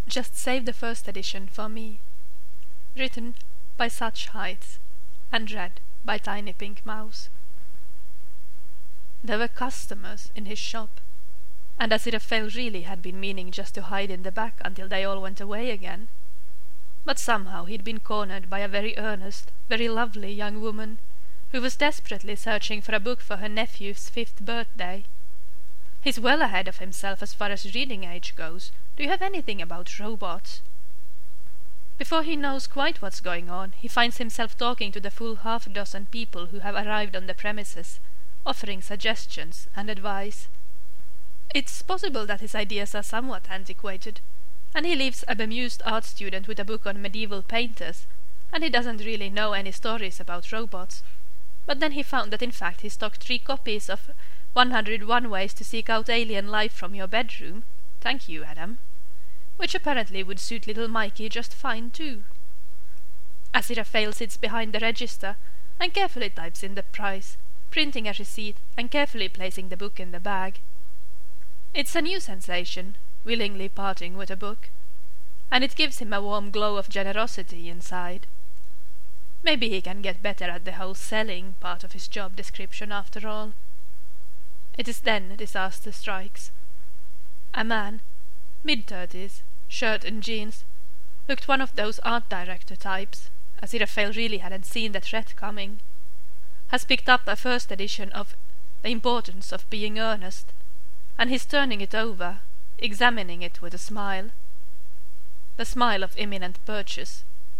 Just save the first edition for me. Written by Such Heights and read by Tiny Pink Mouse. There were customers in his shop, and Aziraphale really had been meaning just to hide in the back until they all went away again. But somehow he'd been cornered by a very earnest, very lovely young woman, who was desperately searching for a book for her nephew's 5th birthday. He's well ahead of himself as far as reading age goes. Do you have anything about robots? Before he knows quite what's going on, he finds himself talking to the full 6 people who have arrived on the premises, offering suggestions and advice. It's possible that his ideas are somewhat antiquated, and he leaves a bemused art student with a book on medieval painters, and he doesn't really know any stories about robots. But then he found that in fact he stocked 3 copies of 101 Ways to Seek Out Alien Life from Your Bedroom. Thank you, Adam. Which apparently would suit little Mikey just fine too. Aziraphale sits behind the register and carefully types in the price, printing a receipt and carefully placing the book in the bag. It's a new sensation, willingly parting with a book, and it gives him a warm glow of generosity inside. Maybe he can get better at the whole selling part of his job description after all. It is then disaster strikes. A man, mid-30s, shirt and jeans, looked one of those art director types, Aziraphale really hadn't seen the threat coming, has picked up a first edition of The Importance of Being Earnest, and he's turning it over, examining it with a smile. The smile of imminent purchase.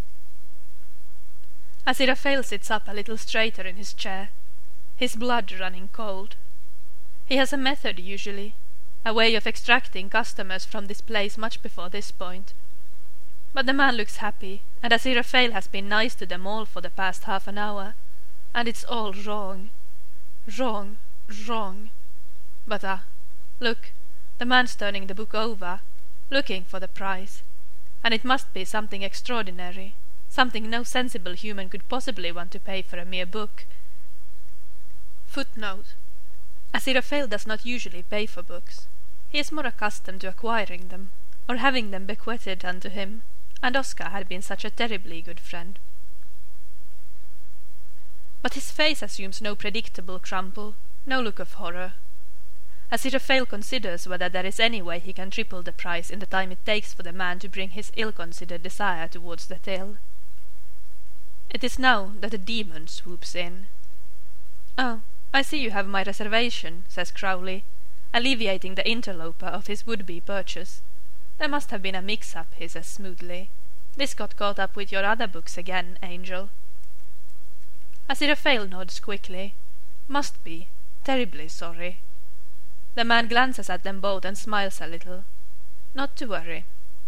Aziraphale sits up a little straighter in his chair, his blood running cold. He has a method usually, a way of extracting customers from this place much before this point. But the man looks happy, and Aziraphale has been nice to them all for the past half an hour, and it's all wrong. Wrong, wrong. But look, the man's turning the book over, looking for the price, and it must be something extraordinary, something no sensible human could possibly want to pay for a mere book. Footnote. Aziraphale does not usually pay for books. He is more accustomed to acquiring them, or having them bequeathed unto him, and Oscar had been such a terribly good friend. But his face assumes no predictable crumple, no look of horror. Aziraphale considers whether there is any way he can triple the price in the time it takes for the man to bring his ill-considered desire towards the till. It is now that a demon swoops in. "Oh, I see you have my reservation," says Crowley, alleviating the interloper of his would-be purchase. "There must have been a mix-up," he says smoothly. "This got caught up with your other books again, Angel." Aziraphale nods quickly. Must be. Terribly sorry. The man glances at them both and smiles a little. Not to worry.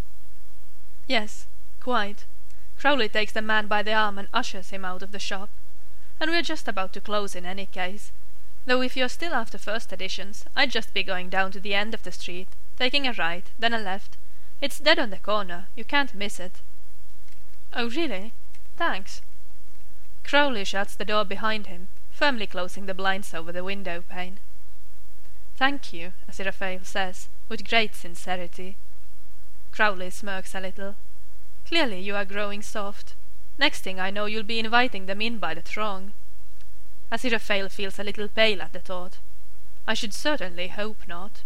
Yes, quite. Crowley takes the man by the arm and ushers him out of the shop. And we're just about to close in any case. Though if you're still after first editions, I'd just be going down to the end of the street, taking a right, then a left. It's dead on the corner. You can't miss it. Oh, really? Thanks. Crowley shuts the door behind him, firmly closing the blinds over the window pane. Thank you, Aziraphale says, with great sincerity. Crowley smirks a little. Clearly you are growing soft. Next thing I know you'll be inviting them in by the throng. Aziraphale feels a little pale at the thought. I should certainly hope not.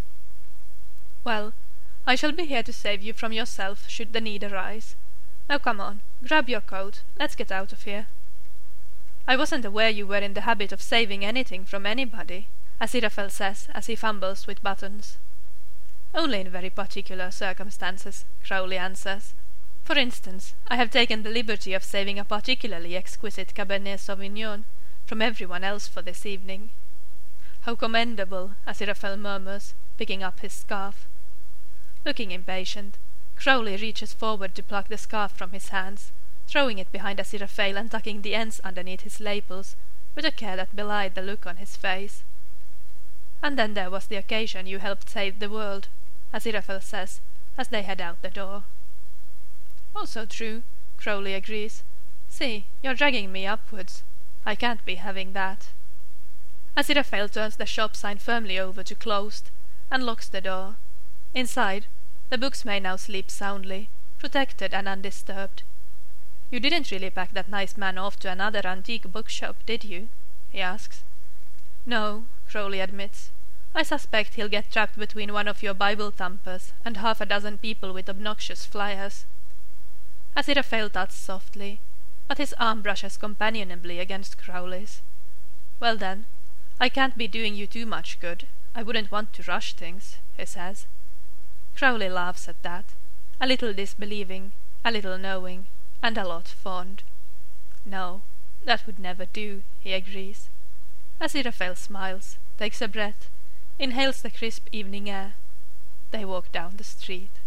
Well, I shall be here to save you from yourself should the need arise. Now come on, grab your coat, let's get out of here. I wasn't aware you were in the habit of saving anything from anybody, Aziraphale says as he fumbles with buttons. Only in very particular circumstances, Crowley answers. For instance, I have taken the liberty of saving a particularly exquisite Cabernet Sauvignon from everyone else for this evening. How commendable, Aziraphale murmurs, picking up his scarf. Looking impatient, Crowley reaches forward to pluck the scarf from his hands, throwing it behind Aziraphale and tucking the ends underneath his lapels, with a care that belied the look on his face. And then there was the occasion you helped save the world, Aziraphale says, as they head out the door. Also true, Crowley agrees. See, you're dragging me upwards. I can't be having that. Aziraphale turns the shop sign firmly over to closed, and locks the door. Inside, The books may now sleep soundly, protected and undisturbed. You didn't really pack that nice man off to another antique bookshop, did you? He asks. No, Crowley admits. I suspect he'll get trapped between one of your Bible thumpers and 6 people with obnoxious flyers. Aziraphale tuts softly, but his arm brushes companionably against Crowley's. Well then, I can't be doing you too much good. I wouldn't want to rush things, he says. Crowley laughs at that, a little disbelieving, a little knowing, and a lot fond. No, that would never do, he agrees. Aziraphale smiles, takes a breath, inhales the crisp evening air. They walk down the street.